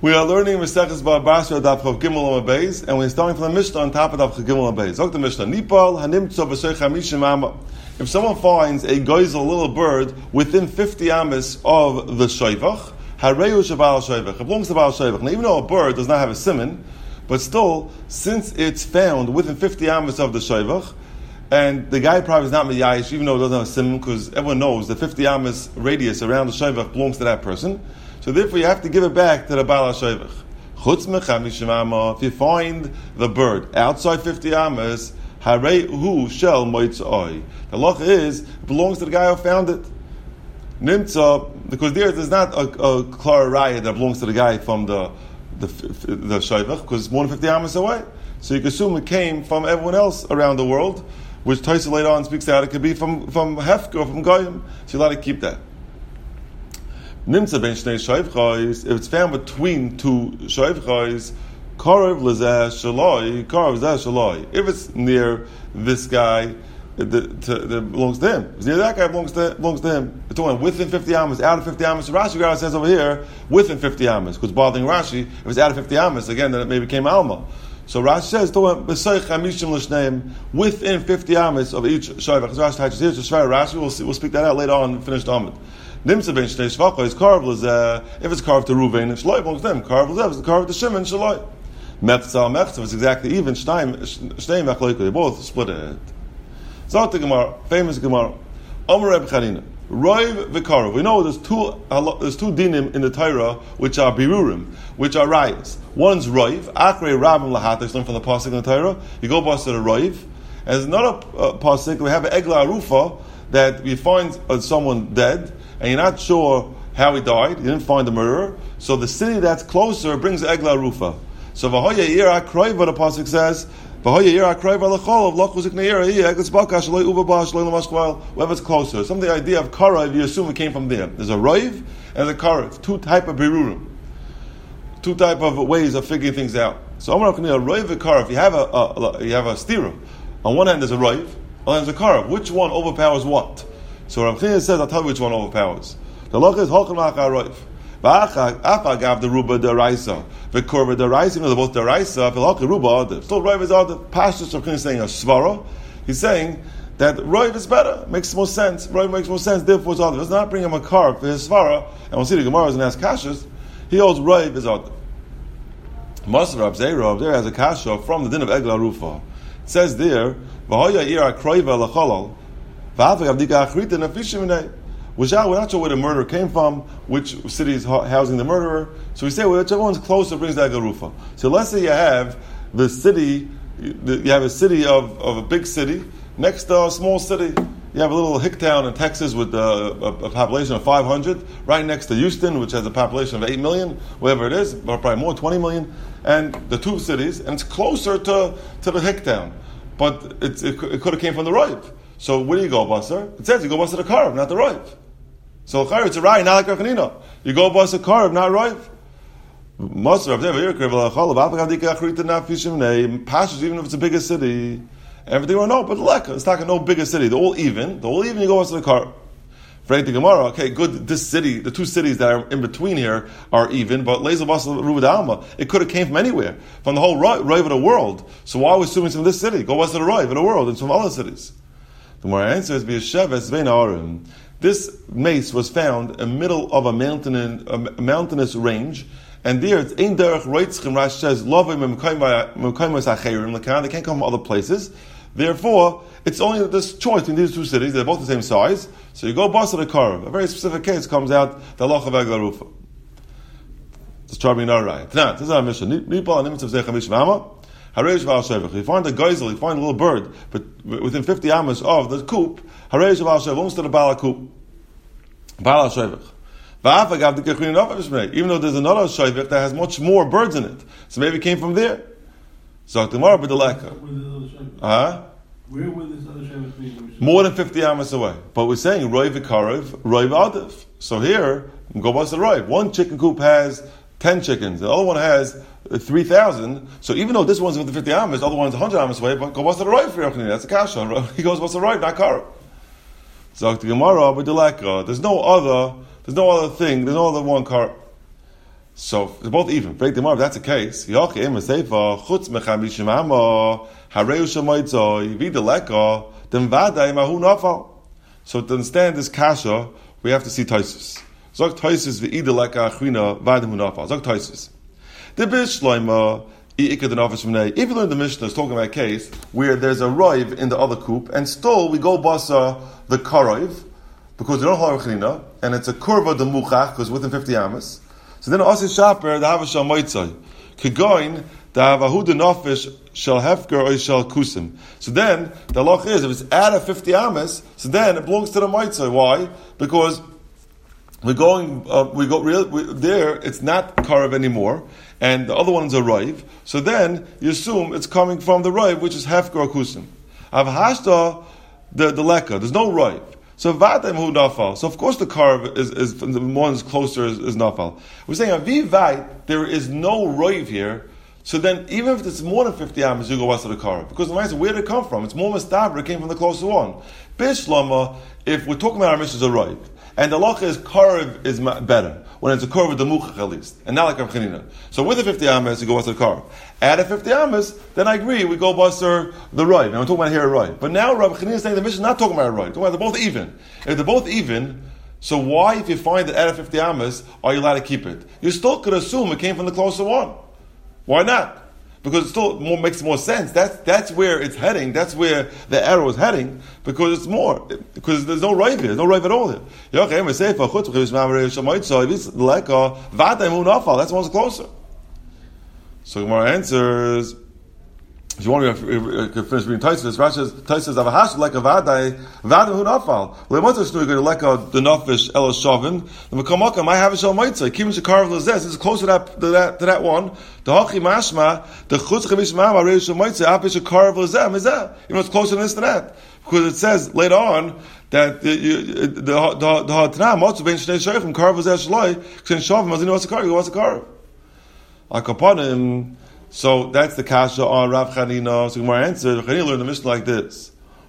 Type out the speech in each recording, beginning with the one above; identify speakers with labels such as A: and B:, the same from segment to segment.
A: We are learning Maseches Bava Basra Daf Chav Gimel Amud Beis, and we're starting from the Mishnah on top of Daf Chav Gimel Amud Beis. Zok the Mishnah, Nipal hanimtzo b'sei chamishim amma. If someone finds a geizel, little bird, within 50 amas of the shoivach, hareu shabal shoivach. It belongs to Baal shoivach. Now, even though a bird does not have a siman, but still, since it's found within 50 amas of the shoivach, and the guy probably is not miyayish, even though it doesn't have a siman, because everyone knows the 50 amas radius around the shoivach belongs to that person. So therefore, you have to give it back to the Baal HaShoivach. Chutz mechamishim amma. If you find the bird outside 50 amas, harei hu shel moitzoi. The law is it belongs to the guy who found it. Nimtza, because there's not a klar raya that belongs to the guy from the shoivach, because it's more than 50 amas away. So you can assume it came from everyone else around the world, which Taisa later on speaks out. It could be from Hefker or from Goyim. So you're allowed to keep that. Nimtza ben shnei shoivchais, if it's found between two shoivchais, karev lezeh shaloi, karev zeh shaloi. If it's near this guy, it belongs to him. If it's near that guy, it belongs to him. It's only within 50 amas, out of 50 amas. So Rashi says over here, within 50 amas, because bothering Rashi, if it's out of 50 amas, again, then it may became Alma. So Rashi says, within 50 amas of each shoivach. Rashi touches here, so Rashi, we'll speak that out later on and finish the Amud. Nimtza ben shnei shvachos is carved lezeh. If it's carved to Ruvain, and Shloi belongs to them. Carved lezeh, if it's carved to Shimon, Shloi. Mechza mechza, it's exactly even. Shnei mechloiko, they both split it. Zot the Gemara, famous Gemara. Omer Reb Chanina, Roiv v'Karov. We know there's two dinim in the Torah which are birurim, which are rayas. One's Roiv, Achrei Rabim Lahat. It's learned from the pasuk in the Torah. You go past the Roiv. And there's another pasuk. We have an Egla Arufa that we find someone dead, and you're not sure how he died. You didn't find the murderer. So the city that's closer brings the Egla Arufa. So V'hoya Yira Kroiva, the pasuk says, V'hoya Yira Kroiva L'chol, V'lochuzik Neira, Egla Tzbaka, Shaloi Uba Shaloi L'mashkwal, whoever's closer. Some of the idea of Karav, you assume it came from there. There's a Roiv and there's a Karav. Two type of Birurim. Two type of ways of figuring things out. So Omar Kani, a Roiv and Karav, you have a stira. On one hand there's a Roiv, on the other hand there's a Karav. Which one overpowers what? So Rav China says, I'll tell you which one overpowers. The law is Holchem Lacha Roiv. V'acha gav the Ruba Deraisa. V'korva Deraisa, they're both Deraisa, V'laka Ruba Adev. Still Roiv is Adev. Pashtus Rav China is saying a Svara. He's saying that Roiv is better, makes more sense. Roiv makes more sense, therefore it's Adev. Let's not bring him a car for his Svara, and we'll see the Gemara is going to ask Kashas. He holds Roiv is Adev. Master Rab Zeirav, there has a Kasha from the din of Egla Rufa. It says there, V'hoya Ira Kroiva L'cholol, we're not sure where the murderer came from, which city is housing the murderer. So we say whichever one's closer brings that garufa. So let's say you have the city, you have a city of a big city next to a small city. You have a little hick town in Texas with a population of 500, right next to Houston, which has a population of 8 million, whatever it is, or probably more, 20 million, and the two cities, and it's closer to the hick town. But it could have came from the Roiv. So where do you go, Basar? It says you go Basar the Karv, not the Roiv. So Karv, it's a Rai, not like Rachanina. You go Basar Karv, not Roiv. Pashas, even if it's a bigger city, everything will know, but Leka, it's not no bigger city. They're all even, you go Basar the Karv. Frank the Gemara, okay, good, this city, the two cities that are in between here are even, but Lezel Basar Ruvad Alma, it could have came from anywhere, from the whole Roiv of the world. So why are we assuming from this city? Go Basar the Roiv of the world, and from other cities. The more answer is this mace was found in the middle of a mountainous range, and there it's ein derech roitzchim. Rashi says lovim mekayimos acherim. They can't come from other places. Therefore, it's only this choice between these two cities. They're both the same size. So you go Basar the Karv. A very specific case comes out the Loch of Egla Rufa. It's troubling not right. This is our mission. Nipal animitzav zeh chamish v'ama. Hareish Baal Shevach. You find a geizel, you find a little bird, but within 50 amas of the coop, Hareish Baal Shevach, belongs to the Baal HaKoop. Baal Shevach. Even though there's another Shevach that has much more birds in it. So maybe it came from there. So Gemara b'deleka.
B: Where would this other Shevach be?
A: More than 50 amas away. But we're saying Roiv v'Karev, Roiv Adev. So here, go by the Roiv. One chicken coop has 10 chickens. The other one has 3,000. So even though this one's within 50 amas, the other one's 100 amas away, but go what's the right for Yochanan? That's a kasha. He goes, what's the right, not kara. So the Gemara, but there's no other thing, there's no other one kara. So they're both even. Break them up. If that's the case, so to understand this kasha, we have to see Taisus. Zog Taisus v'ida leka achrina v'adim hu nafal. Zog Taisus. The bishloima i'ikad the nafesh v'nei. If you learn the Mishnah, it's talking about a case where there's a roiv in the other coop, and still we go basa the karoiv, because we don't have achrina, and it's a kurva de muchach, because within 50 amas. So then Asi Shaper, the Havashal Moitzai. Kegoin, the Havahu the Nafesh shall hefker or shall kusim. So then, the halach is, if it's out of 50 amas, so then it belongs to the Moitzai. Why? Because there, it's not Karav anymore, and the other one's a Raiv. So then, you assume it's coming from the Raiv, which is hefker or kusim. Avhashta, the Leka, there's no Raiv. So Vadem hu nafal. So of course the carve is the one closer is nafal. We're saying avivai, there is no roiv here. So then even if it's more than 50 amas, you go west of the carve. Because the answer, where did it come from? It's more mustaber, it came from the closer one. Bishlama, if we're talking about our mission is a roiv, and the lacha is carve is better, when it's a carve with the muchach at least, and not like a chenina. So with the 50 amas, you go west of the carve. At a 50 amas, then I agree, we go buster the roiv. And we're talking about here a roiv. But now Rabbi Chanina is saying the mission is not talking about a roiv. They're both even. If they're both even, so why, if you find it at a 50 amas, are you allowed to keep it? You still could assume it came from the closer one. Why not? Because it still makes more sense. That's where it's heading. That's where the arrow is heading. Because it's more. Because there's no roiv here. There's no roiv at all here. That's one's closer. So Gemara answers, if you want to finish reading Taisus, Rashi says, "Avahash like a vaday hu nafal." Lemotzah shnu go like a the nafish el shavin. The mekamaka I have a shel moitzah. Kim shekarav lezes. This is closer to that one. The hachi mashma the chutz chavish ma'am arei shel moitzah apish shekarav lezem is that. You know it's closer than this to that because it says later on that the hatna motzu ben shnei shaychim karav lezes shloi kshen shavim mazinu what's a karav what's a karav akapanim. So that's the kasha on Rav Chanina. So Gemara answered, Chanina learned the Mishnah like this.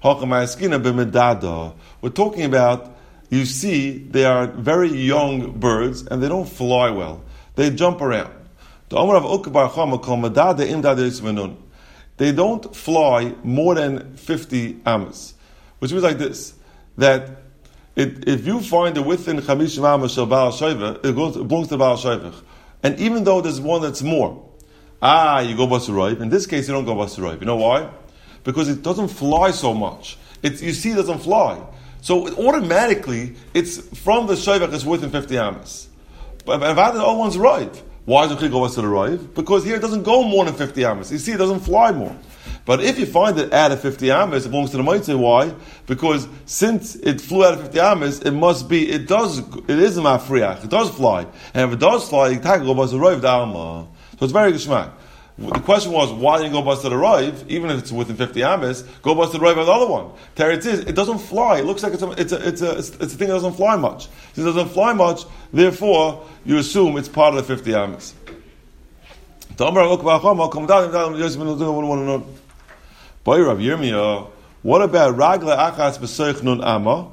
A: We're talking about, you see, they are very young birds and they don't fly well. They jump around. They don't fly more than 50 amas. Which means like this, that if you find it within Chamishim amas shel Baal Shevach, it belongs to Baal Shevach. And even though there's one that's more, you go Basuroiv. In this case, you don't go Basuroiv. You know why? Because it doesn't fly so much. You see it doesn't fly. So automatically, it's from the Shevach is within 50 amas. But the other one's right. Why does it go Basuroiv? Because here it doesn't go more than 50 amas. You see, it doesn't fly more. But if you find it at a 50 amas, it belongs to the Moitzah. Why? Because since it flew out of 50 amas, it is a mafriach. It does fly. And if it does fly, you can go Basuroiv d'alma. So it's very geschmack. The question was, why didn't you go bust the Raiv, even if it's within 50 amas, go bust the Raiv on the other one? Teretz is, it doesn't fly. It looks like it's a thing that doesn't fly much. Since it doesn't fly much, therefore, you assume it's part of the 50 amas. What about Ragla Achas B'Seich Nun Amma?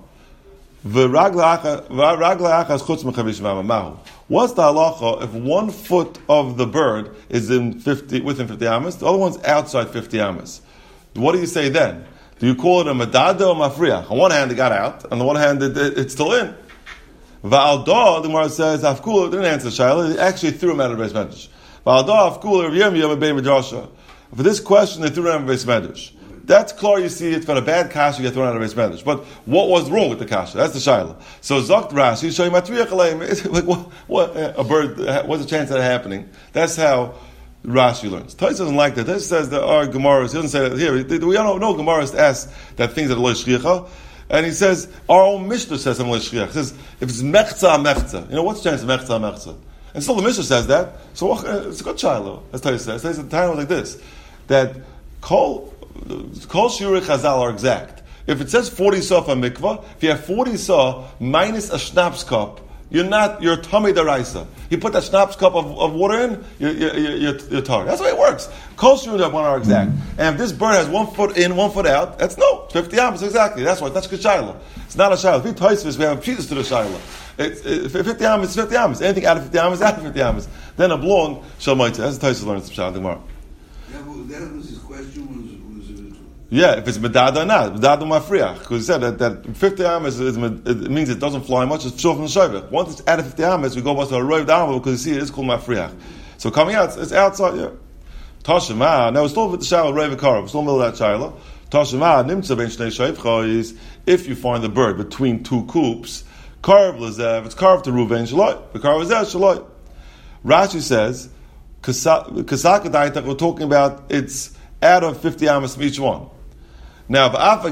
A: What's the halacha if 1 foot of the bird is within 50 amas, the other one's outside 50 amas? What do you say then? Do you call it a medada or mafriach? On one hand, it got out, on the one hand, it's still in. Va'aldah, the Gemara says, Afkula didn't answer Shaila, they actually threw him out of the Beis Medrash. Va'aldah, Afkula, Rav Yirmiyah, Mebei Midrasha. For this question, they threw him out of the Beis Medrash. That's clear, you see, it's got a bad kasha, you get thrown out of Beis Medrash. But what was wrong with the kasha? That's the shaila. So Zokt Rashi, showing matriach aleim, like what a bird, what's the chance of that happening? That's how Rashi learns. Tais doesn't like that. Tais says there are Gemaras, he doesn't say that here. We don't know Gemaras ask that things that are lo shricha. And he says, our own Mishnah says I'm lo shricha. He says, if it's mechza, mechza. You know, what's the chance of mechza, mechza? And still the Mishnah says that. So it's a good shaila. As Tais says. Tais the time was like this, that Kol Shurei Chazal are exact. If it says 40 saw for mikvah, if you have 40 saw minus a schnapps cup, you're tummy deraisa. You put that schnapps cup of water in, you're tar. That's the way it works. Kol Shurei are exact. And if this bird has 1 foot in, 1 foot out, that's 50 amas exactly. That's good shaila. It's not a shaila. If we taisvis, we have a pshitas to the shaila. It's 50 amas, 50 amas. Anything out of 50 amas, out of 50 amas. Then a blong shall might. That's the Tosfos learns from Shah tomorrow.
C: Yeah, well, that was his question.
A: Yeah, if it's medada or not, medada mafriach, because he said that 50 amas it means it doesn't fly much. It's shul from the shayvach. Once it's out of 50 amas, we go back to a roived alma because you see it is called mafriach. So coming out, it's outside. Yeah. Tashema. Now we're still with the shaila roived karav. We're still in the middle of that shaila. Tashema nimtza ben shnei shayvcha is if you find the bird between two coops, karav lezev. It's carved to Ruvain shaloi. The karav is there shaloi. Rashi says kasakadaita. We're talking about it's out of 50 amas from each one. Now,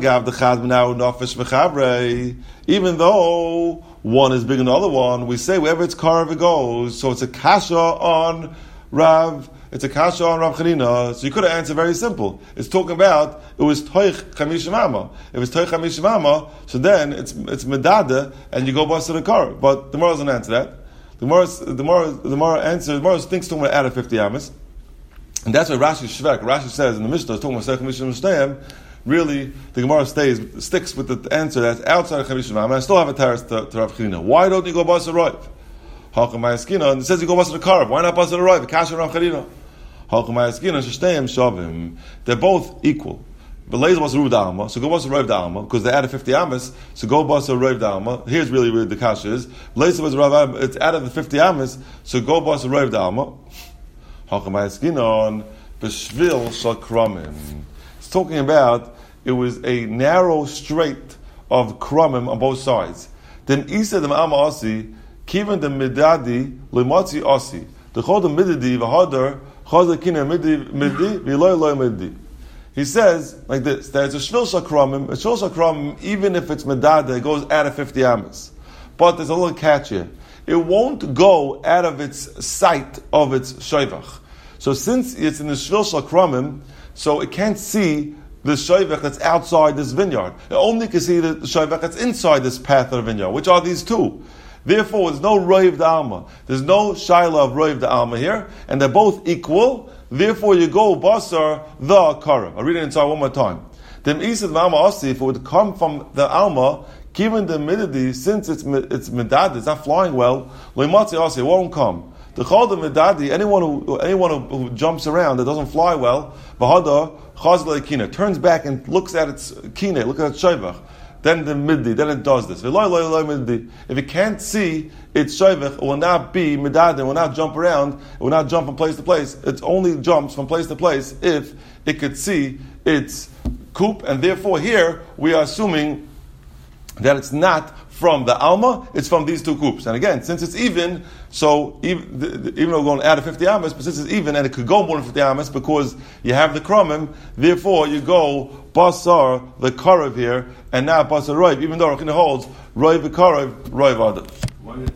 A: even though one is bigger than the other one, we say wherever it's carved it goes. So it's a kasha on Rav. It's a kasha on Rav Chanina. So you could have answered very simple. It's talking about it was toich chamishimama. If it's toich chamishimama, so then it's medada and you go bust to the car. But the Gemara doesn't answer that. The Gemara answers. The Gemara thinks talking about out of 50 amas, and that's why Rashi shvek. Rashi says in the Mishnah, it's talking about chamishim shtayim. Really, the Gemara sticks with the answer that's outside of Chamishim. I still have a teres to Rav Chanina. Why don't you go basa roiv? Halchamayeskina, and it says you go basa the karv. Why not basa the roiv? The kasha Rav Chanina. Halchamayeskina sheshteim shavim. They're both equal. But laser basa ruv da'alma, so go basa roiv da'alma because they added 50 amas. So go basa roiv da'alma. Here's really where the kasha is. Laser basa roiv, it's out of the 50 amas. So go basa roiv da'alma. Halchamayeskina b'shvil shal kramim. It's talking about. It was a narrow strait of krumim on both sides. Then Isa the Ma'ama Asi, Kivan the Midadi, Limatzi Asi. The Chod the Midadi, Vahadar, Chazakina Middi, Viloy Loy Middi. He says like this: there's a shvil shakramim. A shvil shakramim, even if it's medada, it goes out of 50 amas. But there's a little catch here. It won't go out of its sight of its shayvach. So since it's in the shvil shakramim, so it can't see the shayvach that's outside this vineyard. It only can see the shayvach that's inside this path of the vineyard, which are these two. Therefore, there's no roiv da'alma. There's no shaila of roiv da'alma here, and they're both equal. Therefore, you go basar the karam. I'll read it inside one more time. Then isad ma'ama asi, if it would come from the alma, given the midadi, since it's medad, it's not flying well, loimatzi asi, it won't come. The chol the medadi, anyone who jumps around that doesn't fly well, bahada chazla kina turns back and looks at its kina, look at its shayvach. Then the middi, then it does this. If it can't see its shayvach, it will not be medad, it will not jump around, it will not jump from place to place. It only jumps from place to place if it could see its coop, and therefore here we are assuming that it's not from the alma, it's from these two coops. And again, since it's even, so even though we're going out of 50 amas, but since it's even, and it could go more than 50 amas because you have the krumim, therefore you go basar, the karav here, and not basar roiv, even though Rachina holds roiv the karav, roiv adar.